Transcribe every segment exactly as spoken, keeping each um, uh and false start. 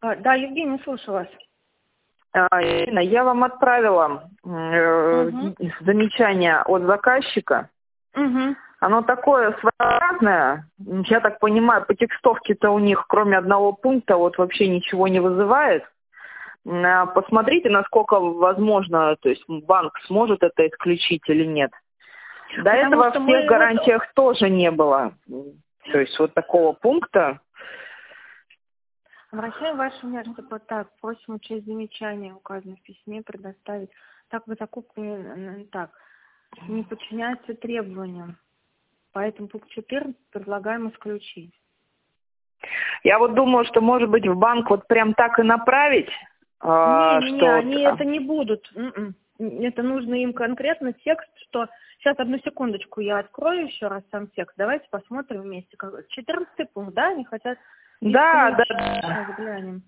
А, да, Евгений, слушаю вас. А, Ирина, я вам отправила э, Угу. замечание от заказчика. Угу. Оно такое своеобразное. Я так понимаю, по текстовке-то у них, кроме одного пункта, вот вообще ничего не вызывает. А, Посмотрите, насколько возможно, то есть банк сможет это исключить или нет. До Потому этого что в мы тех вот- гарантиях тоже не было. То есть вот такого пункта. Обращаем ваше внимание, что вот так, просим учесть замечания, указанные в письме, предоставить. Так вы закупку не, н- так, не подчиняется требованиям. Поэтому пункт четырнадцать предлагаем исключить. Я вот думаю, что, может быть, в банк вот прям так и направить, а, Не, не, не, что вот, они а, это не будут. М-м. Это нужно им конкретно текст, что... Сейчас, одну секундочку, я открою еще раз сам текст. Давайте посмотрим вместе. Как- четырнадцатый пункт, да? Они хотят Да, да, исключить. да. Сейчас глянем.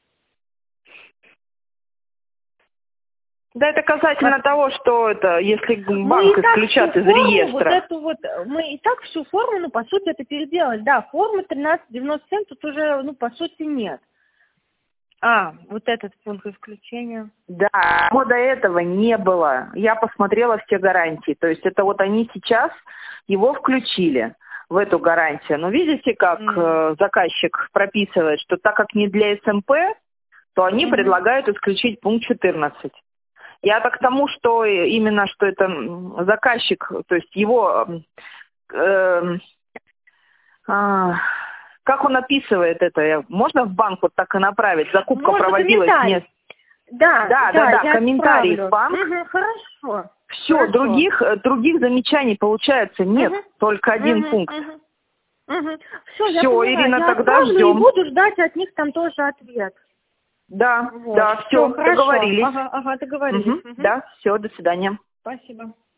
Да, это касательно Как- того, что это, если Мы банк и так исключат всю из форму, вот реестра. эту вот, мы и так всю форму, ну, по сути, это переделали. Да, формы тринадцать девяносто семь тут уже, ну, по сути, нет. А, вот этот пункт исключения. Да, но до этого не было. Я посмотрела все гарантии. То есть это вот они сейчас его включили в эту гарантию. Но видите, как М. э, заказчик прописывает, что так как не для СМП, то они Мгм. предлагают исключить пункт четырнадцать. Я так к тому, что именно что это м, заказчик, то есть его, э, а, как он описывает это, можно в банк вот так и направить? Закупка Можно проводилась не... комментарий. Да, Да, да, да, да, я комментарий в отправлю. банк. Мгм, хорошо. Все, Хорошо. других, э, других замечаний получается нет, Мгм, только один мгм, пункт. мгм, мгм. Все, я Все, поняла. Ирина, Я тогда отправлю и ждем. буду ждать от них там тоже ответ. Да, Вот. да, Все, все, хорошо. договорились. Ага, ага, договорились. Мгм, Мгм. да, все, до свидания. Спасибо.